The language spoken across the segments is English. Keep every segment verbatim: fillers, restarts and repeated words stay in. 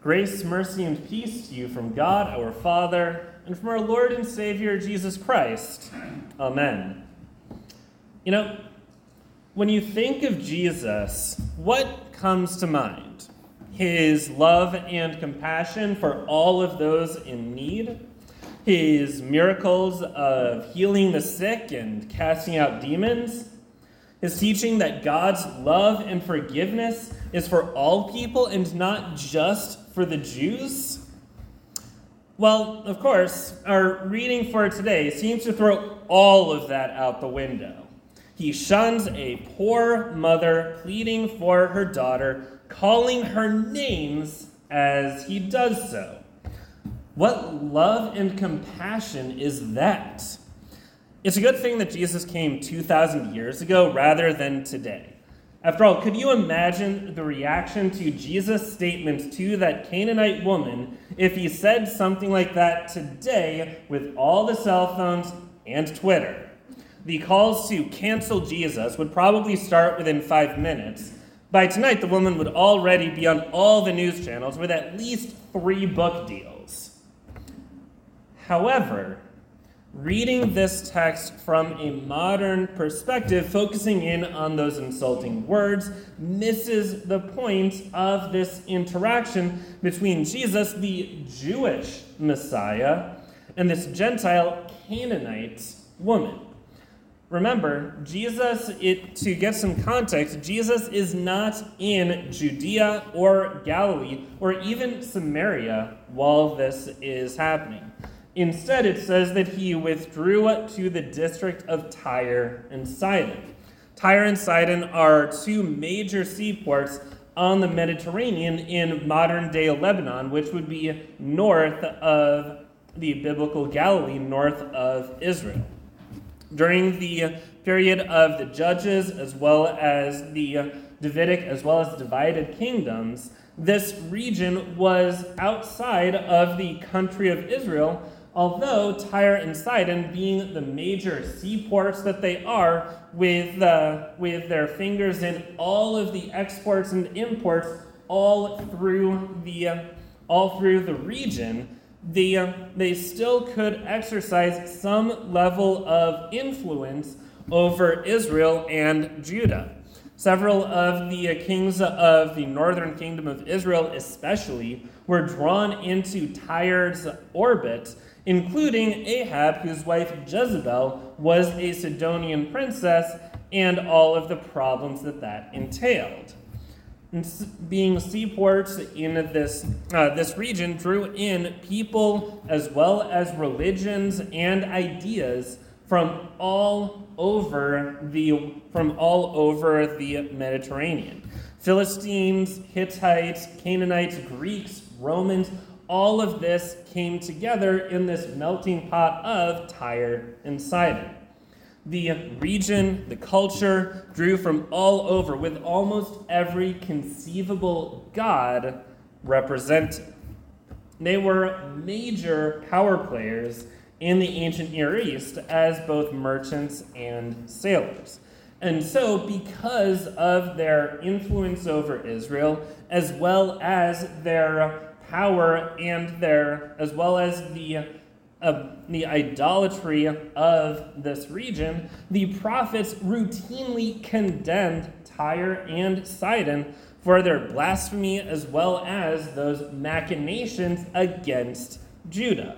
Grace, mercy, and peace to you from God our Father and from our Lord and Savior Jesus Christ. Amen. You know, when you think of Jesus, what comes to mind? His love and compassion for all of those in need? His miracles of healing the sick and casting out demons? His teaching that God's love and forgiveness is for all people and not just for the Jews? Well, of course, our reading for today seems to throw all of that out the window. He shuns a poor mother pleading for her daughter, calling her names as he does so. What love and compassion is that? It's a good thing that Jesus came two thousand years ago rather than today. After all, could you imagine the reaction to Jesus' statement to that Canaanite woman if he said something like that today with all the cell phones and Twitter? The calls to cancel Jesus would probably start within five minutes. By tonight, the woman would already be on all the news channels with at least three book deals. However, reading this text from a modern perspective, focusing in on those insulting words, misses the point of this interaction between Jesus, the Jewish Messiah, and this Gentile Canaanite woman. Remember, Jesus, it, to get some context, Jesus is not in Judea or Galilee or even Samaria while this is happening. Instead, it says that he withdrew to the district of Tyre and Sidon. Tyre and Sidon are two major seaports on the Mediterranean in modern-day Lebanon, which would be north of the biblical Galilee, north of Israel. During the period of the Judges, as well as the Davidic, as well as divided kingdoms, this region was outside of the country of Israel, although Tyre and Sidon, being the major seaports that they are, with uh, with their fingers in all of the exports and imports all through the uh, all through the region, the uh, they still could exercise some level of influence over Israel and Judah. Several of the kings of the northern kingdom of Israel, especially, were drawn into Tyre's orbit, including Ahab, whose wife Jezebel was a Sidonian princess, and all of the problems that that entailed. And being seaports in this uh, this region drew in people as well as religions and ideas from all over the from all over the Mediterranean. Philistines, Hittites, Canaanites, Greeks, Romans, all of this came together in this melting pot of Tyre and Sidon. The region, the culture, drew from all over, with almost every conceivable god represented. They were major power players in the ancient Near East as both merchants and sailors. And so, because of their influence over Israel, as well as their power and their, as well as the uh, the idolatry of this region, the prophets routinely condemned Tyre and Sidon for their blasphemy as well as those machinations against Judah.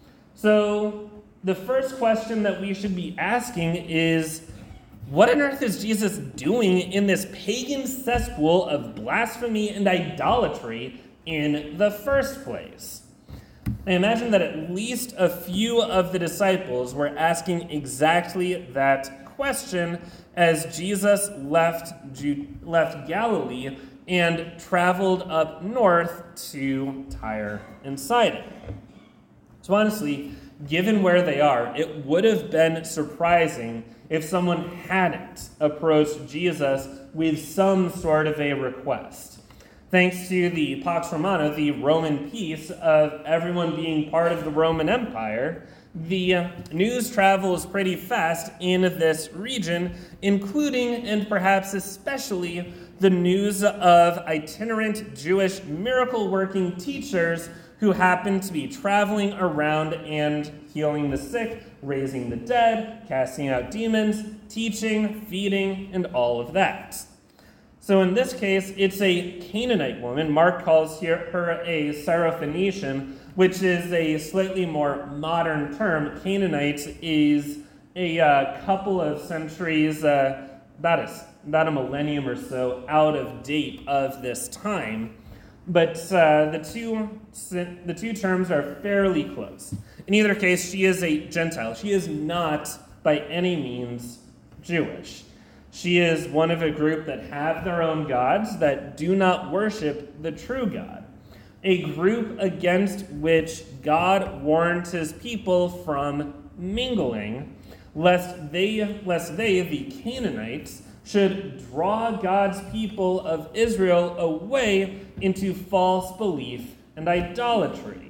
So the first question that we should be asking is, what on earth is Jesus doing in this pagan cesspool of blasphemy and idolatry in the first place? I imagine that at least a few of the disciples were asking exactly that question as Jesus left Ju- left Galilee and traveled up north to Tyre and Sidon. So honestly, given where they are, it would have been surprising if someone hadn't approached Jesus with some sort of a request. Thanks to the Pax Romana, the Roman peace of everyone being part of the Roman Empire, the news travels pretty fast in this region, including and perhaps especially the news of itinerant Jewish miracle-working teachers who happened to be traveling around and healing the sick, raising the dead, casting out demons, teaching, feeding, and all of that. So in this case, it's a Canaanite woman. Mark calls here her a Syrophoenician, which is a slightly more modern term. Canaanite is a uh, couple of centuries, uh, about, a, about a millennium or so, out of date of this time. But uh, the two the two terms are fairly close. In either case, she is a Gentile. She is not by any means Jewish. She is one of a group that have their own gods, that do not worship the true God. A group against which God warned his people from mingling, lest they, lest they, the Canaanites, should draw God's people of Israel away into false belief and idolatry.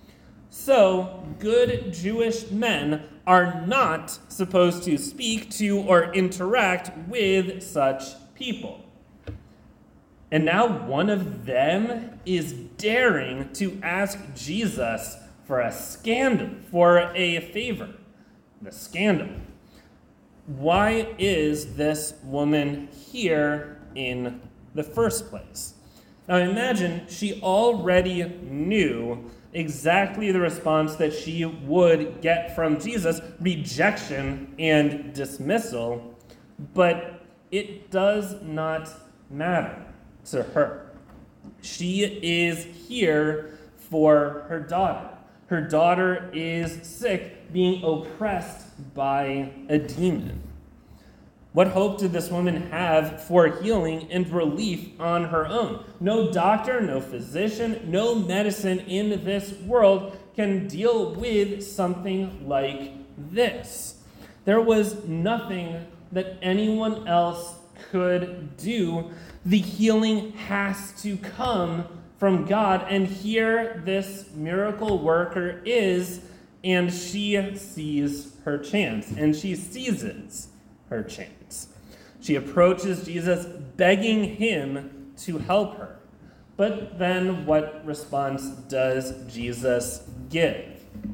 So, good Jewish men are not supposed to speak to or interact with such people. And now one of them is daring to ask Jesus for a scandal, for a favor. The scandal. Why is this woman here in the first place? Now imagine she already knew exactly the response that she would get from Jesus, rejection and dismissal, but it does not matter to her. She is here for her daughter. Her daughter is sick, being oppressed by a demon. What hope did this woman have for healing and relief on her own? No doctor, no physician, no medicine in this world can deal with something like this. There was nothing that anyone else could do. The healing has to come from God, and here this miracle worker is, and she sees her chance, and she seizes her chance. She approaches Jesus, begging him to help her. But then what response does Jesus give?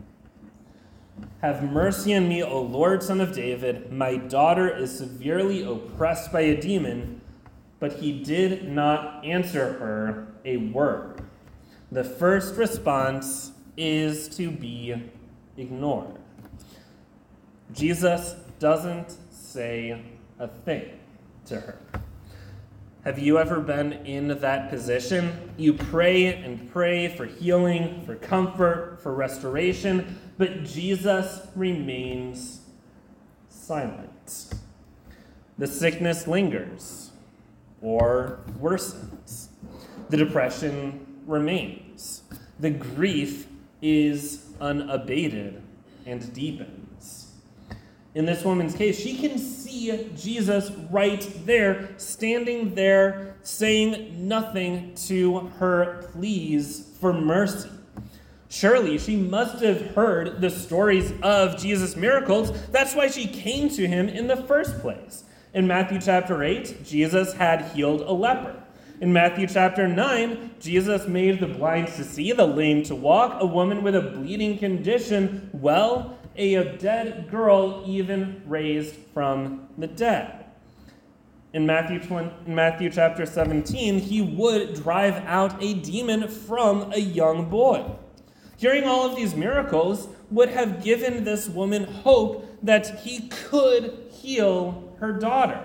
Have mercy on me, O Lord, Son of David. My daughter is severely oppressed by a demon. But he did not answer her a word. The first response is to be ignored. Jesus doesn't say a thing to her. Have you ever been in that position? You pray and pray for healing, for comfort, for restoration, but Jesus remains silent. The sickness lingers or worsens. The depression remains. The grief is unabated and deepens. In this woman's case, she can see Jesus right there, standing there, saying nothing to her pleas for mercy. Surely she must have heard the stories of Jesus' miracles. That's why she came to him in the first place. In Matthew chapter eight, Jesus had healed a leper. In Matthew chapter nine, Jesus made the blind to see, the lame to walk, a woman with a bleeding condition well, a dead girl even raised from the dead. In Matthew, in Matthew chapter seventeen, he would drive out a demon from a young boy. Hearing all of these miracles would have given this woman hope that he could heal her daughter.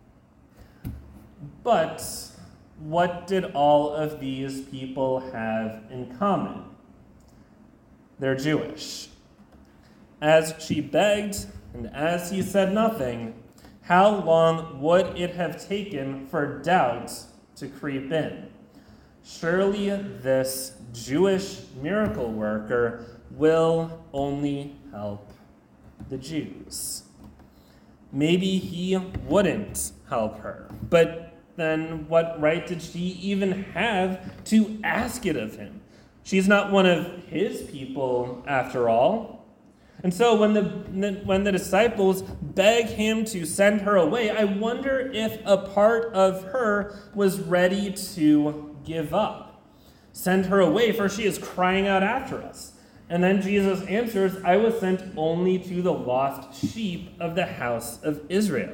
But what did all of these people have in common? They're Jewish. As she begged and as he said nothing, how long would it have taken for doubt to creep in? Surely this Jewish miracle worker will only help the Jews. Maybe he wouldn't help her, but then what right did she even have to ask it of him? She's not one of his people, after all. And so when the when the disciples beg him to send her away, I wonder if a part of her was ready to give up. Send her away, for she is crying out after us. And then Jesus answers, I was sent only to the lost sheep of the house of Israel.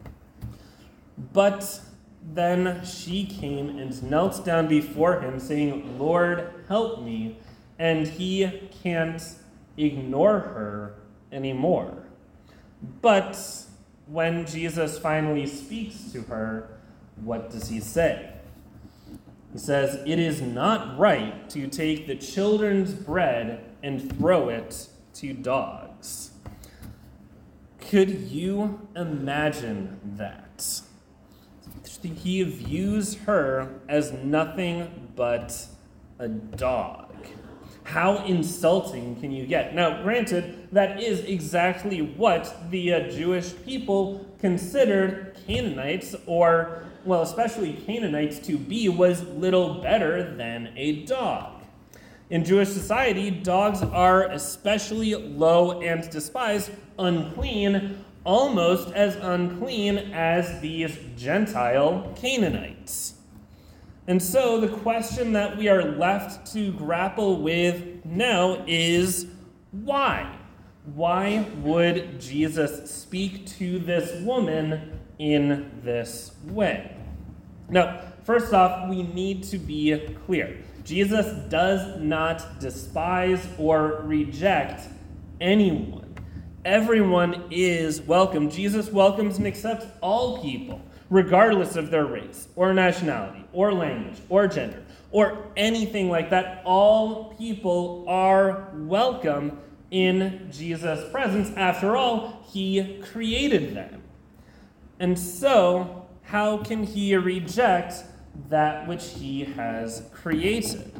But then she came and knelt down before him, saying, Lord, help me. And he can't ignore her anymore. But when Jesus finally speaks to her, what does he say? He says, it is not right to take the children's bread and throw it to dogs. Could you imagine that? He views her as nothing but a dog. How insulting can you get? Now, granted, that is exactly what the uh, Jewish people considered Canaanites, or, well, especially Canaanites, to be, was little better than a dog. In Jewish society, dogs are especially low and despised, unclean, almost as unclean as these Gentile Canaanites. And so the question that we are left to grapple with now is why? Why would Jesus speak to this woman in this way? Now, first off, we need to be clear. Jesus does not despise or reject anyone. Everyone is welcome. Jesus welcomes and accepts all people, regardless of their race or nationality or language or gender or anything like that. All people are welcome in Jesus' presence. After all, he created them. And so, how can he reject that which he has created?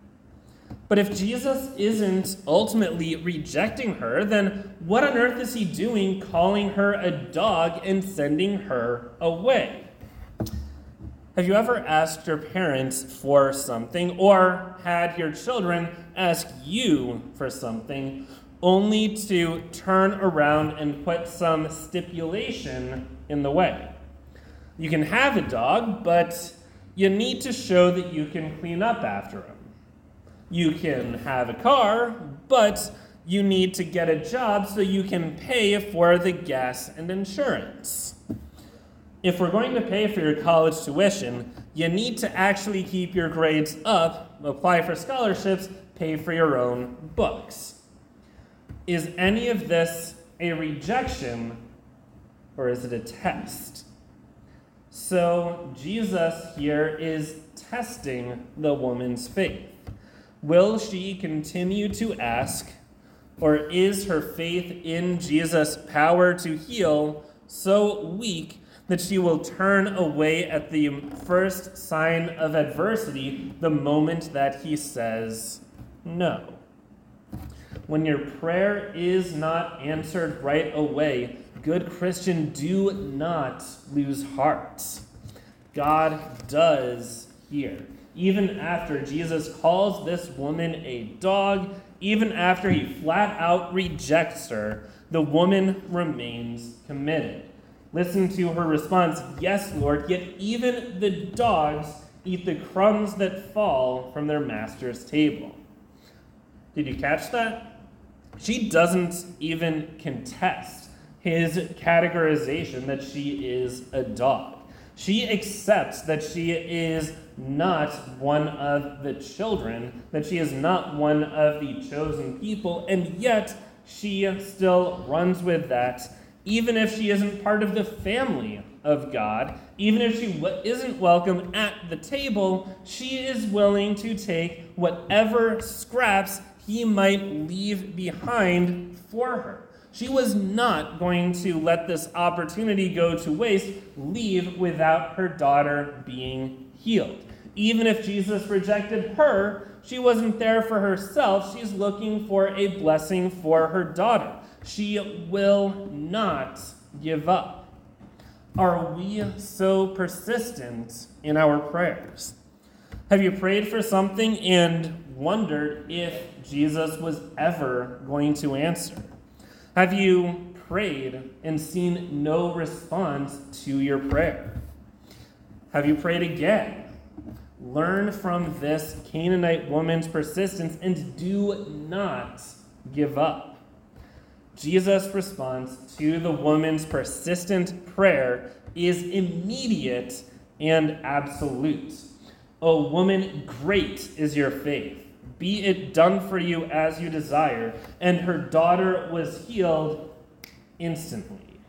But if Jesus isn't ultimately rejecting her, then what on earth is he doing calling her a dog and sending her away? Have you ever asked your parents for something, or had your children ask you for something, only to turn around and put some stipulation in the way? You can have a dog, but you need to show that you can clean up after him. You can have a car, but you need to get a job so you can pay for the gas and insurance. If we're going to pay for your college tuition, you need to actually keep your grades up, apply for scholarships, pay for your own books. Is any of this a rejection, or is it a test? So Jesus here is testing the woman's faith. Will she continue to ask, or is her faith in Jesus' power to heal so weak that she will turn away at the first sign of adversity the moment that he says no? When your prayer is not answered right away, good Christian, do not lose heart. God does hear. Even after Jesus calls this woman a dog, even after he flat out rejects her, the woman remains committed. Listen to her response, yes, Lord, yet even the dogs eat the crumbs that fall from their master's table. Did you catch that? She doesn't even contest his categorization that she is a dog. She accepts that she is not one of the children, that she is not one of the chosen people, and yet she still runs with that, even if she isn't part of the family of God, even if she w- isn't welcome at the table, she is willing to take whatever scraps he might leave behind for her. She was not going to let this opportunity go to waste, leave without her daughter being healed. Even if Jesus rejected her, she wasn't there for herself. She's looking for a blessing for her daughter. She will not give up. Are we so persistent in our prayers? Have you prayed for something and wondered if Jesus was ever going to answer? Have you prayed and seen no response to your prayer? Have you prayed again? Learn from this Canaanite woman's persistence and do not give up. Jesus' response to the woman's persistent prayer is immediate and absolute. O woman, great is your faith. Be it done for you as you desire. And her daughter was healed instantly.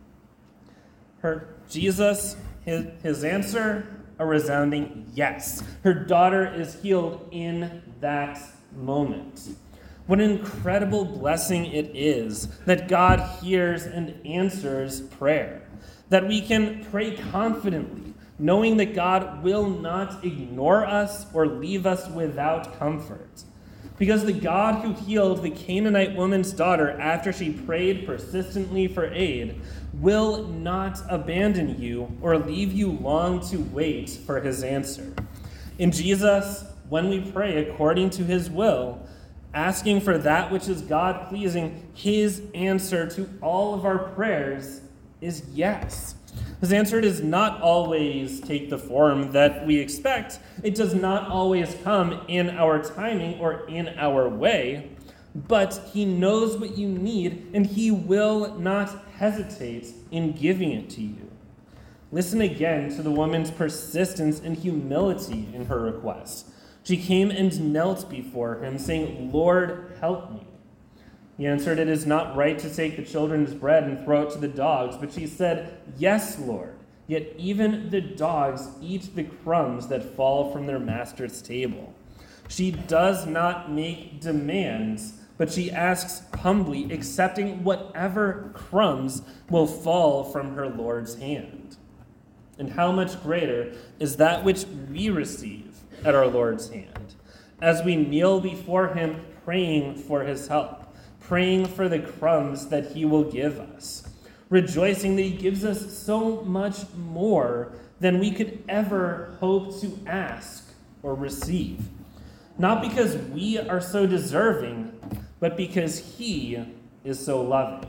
Her Jesus, his, his answer, a resounding yes. Her daughter is healed in that moment. What an incredible blessing it is that God hears and answers prayer, that we can pray confidently, knowing that God will not ignore us or leave us without comfort. Because the God who healed the Canaanite woman's daughter after she prayed persistently for aid will not abandon you or leave you long to wait for his answer. In Jesus, when we pray according to his will, asking for that which is God-pleasing, his answer to all of our prayers is yes. His answer does not always take the form that we expect. It does not always come in our timing or in our way, but he knows what you need, and he will not hesitate in giving it to you. Listen again to the woman's persistence and humility in her request. She came and knelt before him, saying, "Lord, help me." He answered, "It is not right to take the children's bread and throw it to the dogs." But she said, "Yes, Lord, yet even the dogs eat the crumbs that fall from their master's table." She does not make demands, but she asks humbly, accepting whatever crumbs will fall from her Lord's hand. And how much greater is that which we receive at our Lord's hand, as we kneel before him praying for his help, praying for the crumbs that he will give us, rejoicing that he gives us so much more than we could ever hope to ask or receive. Not because we are so deserving, but because he is so loving.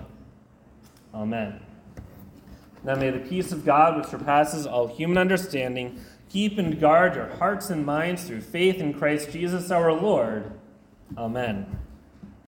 Amen. Now may the peace of God, which surpasses all human understanding, keep and guard your hearts and minds through faith in Christ Jesus our Lord. Amen.